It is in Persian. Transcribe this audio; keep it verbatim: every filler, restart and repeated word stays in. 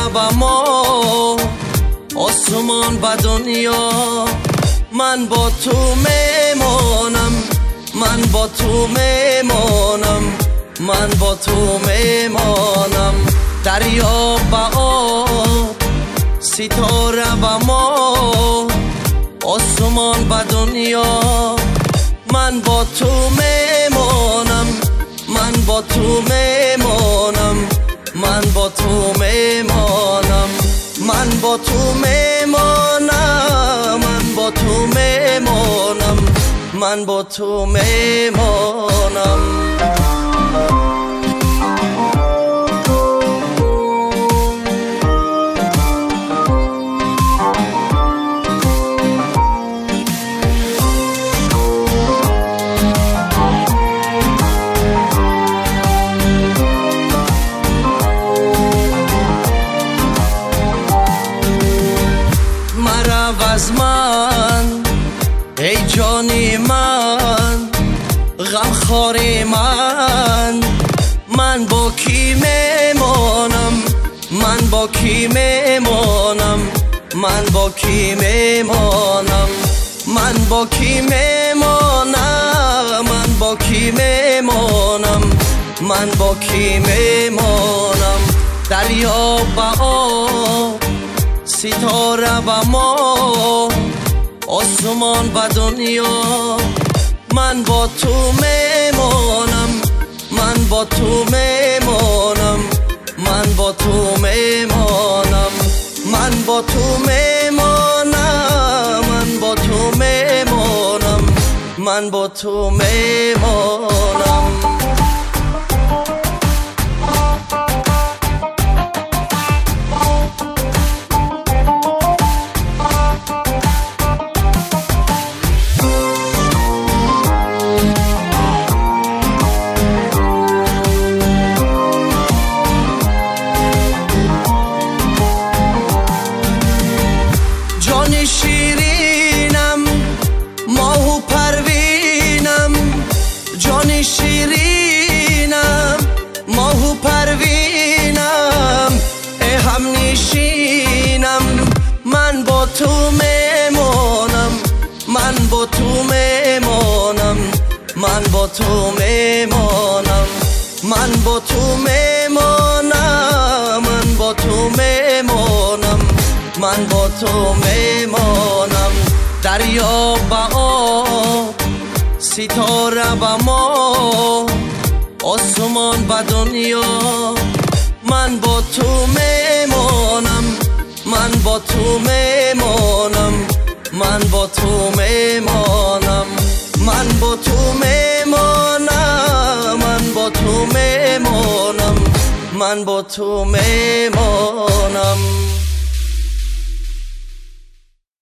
ربم و آسمان و دنیا، من با تو میمانم، من با تو میمانم، من با تو میمانم. دریا و آب، ستاره و ما، آسمان و دنیا، من با تو میمانم، من با تو میمانم، من با تو میمانم، من با تو میمانم، من با تو میمانم، من با تو میمانم. از من ای جانی من، غمخواری من، من با کی میمانم، من با کی میمانم، من با کی میمانم، من با کی میمانم، من با کی میمانم، من با کی میمانم. دریا و آب، ستاره و ما، آسمان و دنیا، من با تو میمانم، من با تو میمانم، من با تو میمانم، من با تو میمانم، من با تو میمانم، من با تو میمانم. شیرینم، ماه و پروینم، جان شیرینم، ماه و پروینم، ای هم نشینم، من با تو میمانم، من با تو میمانم، من با تو میمانم، من با تو میمانم، من با تو میمانم، من با تو میمانم. دریا و آب، ستاره و ما، آسمان و دنیا، من با تو میمانم، من با تو میمانم، من با تو میمانم، من با تو میمانم، من با تو میمانم، من با تو میمانم.